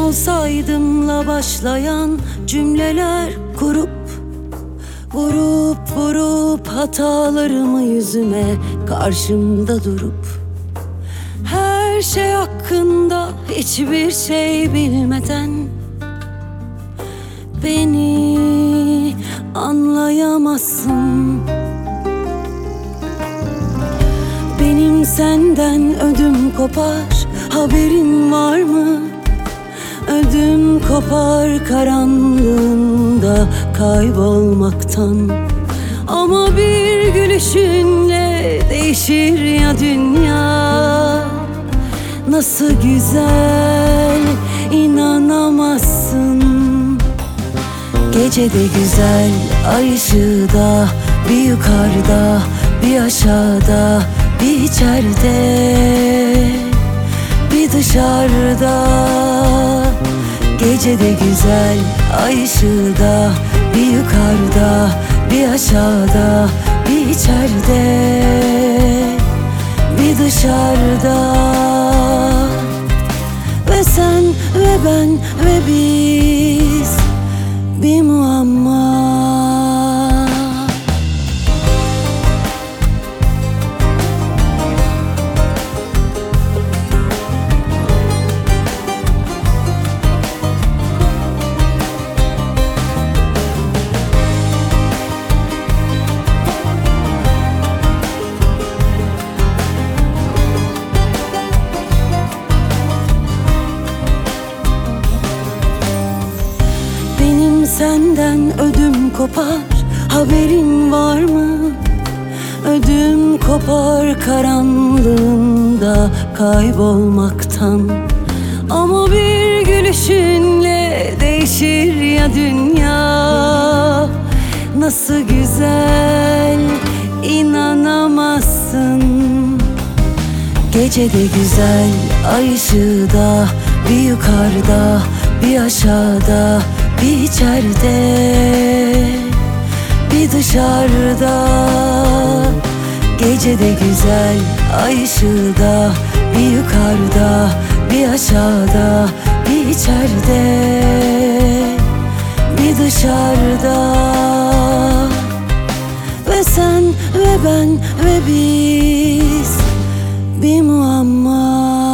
olsaydımla başlayan cümleler kurup vurup hatalarımı yüzüme karşımda durup her şey hakkında hiçbir şey bilmeden beni anlayamazsın. Benim senden ödüm kopar, haberin var mı? Ödüm kopar karanlığında kaybolmaktan. Ama bir gülüşünle değişir ya dünya. Nasıl güzel, inanamazsın. Gecede güzel, ay ışığı da, bir yukarıda, bir aşağıda, bir içeride, bir dışarıda. Gecede güzel, ay ışığı da, bir yukarıda, bir aşağıda, bir içeride, bir dışarıda. Ve sen ve ben ve biz bir muamma. Senden ödüm kopar, haberin var mı? Ödüm kopar karanlığında kaybolmaktan. Ama bir gülüşünle değişir ya dünya. Nasıl güzel, inanamazsın. Gecede güzel, ay ışığı da, bir yukarıda, bir aşağıda, bir içeride, bir dışarıda. Gecede güzel, ay ışığı da, bir yukarıda, bir aşağıda, bir içeride, bir dışarıda. Ve sen ve ben ve biz bir muamma.